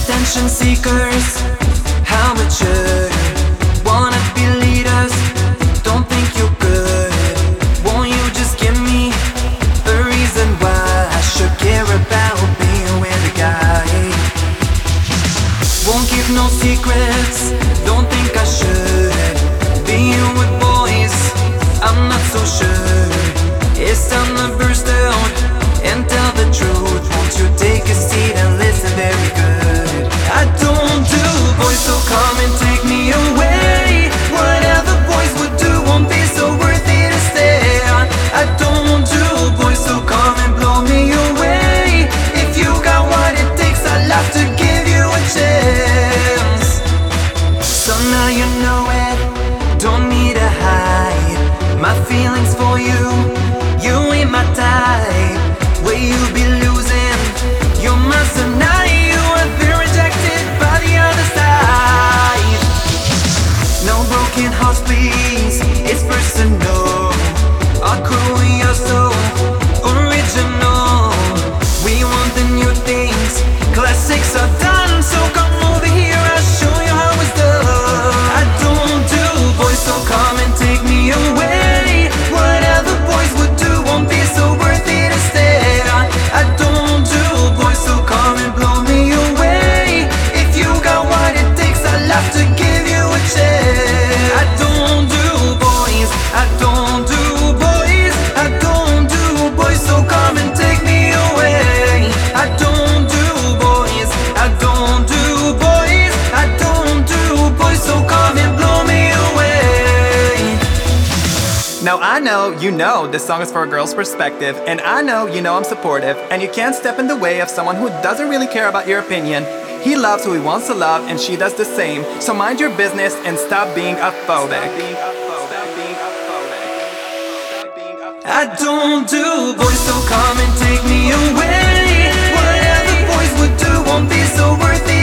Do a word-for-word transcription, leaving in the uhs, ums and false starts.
Attention seekers, how mature. Wanna be leaders, don't think you're good. Won't you just give me a reason why I should care about being with a guy? Won't give no secrets, don't think I should. Being with boys, I'm not so sure. It's time to burst out and tell the truth. Won't you take a seat and listen very good? I don't do boys, so come and take me away. Whatever boys would do won't be so worth it to stay. I don't do boys, so come and blow me away. If you got what it takes, I'd love to give you a chance. So now you know it, don't need to hide my feelings for you. You ain't my type, will you be losing your master now? You have been rejected by the other side. No broken hearts please, it's personal. Our crew, we are so original. We want the new things, classics are done. So come over here, I'll show you how it's done. I don't do boys, so come and take me away. Whatever boys would do won't be so worth it to stay. I don't do boys, so come and blow me away. If you got what it takes, I'd love to give you a chance. I don't do boys, I don't do boys, I don't do boys, so come and take me away. I don't do boys, I don't do boys, I don't do boys, so come and blow me away. Now I know, you know, this song is for a girl's perspective, and I know, you know I'm supportive, and you can't step in the way of someone who doesn't really care about your opinion. He loves who he wants to love, and she does the same, so mind your business and stop being a phobic. I don't do boys, so come and take me away. Whatever boys would do won't be so worth it.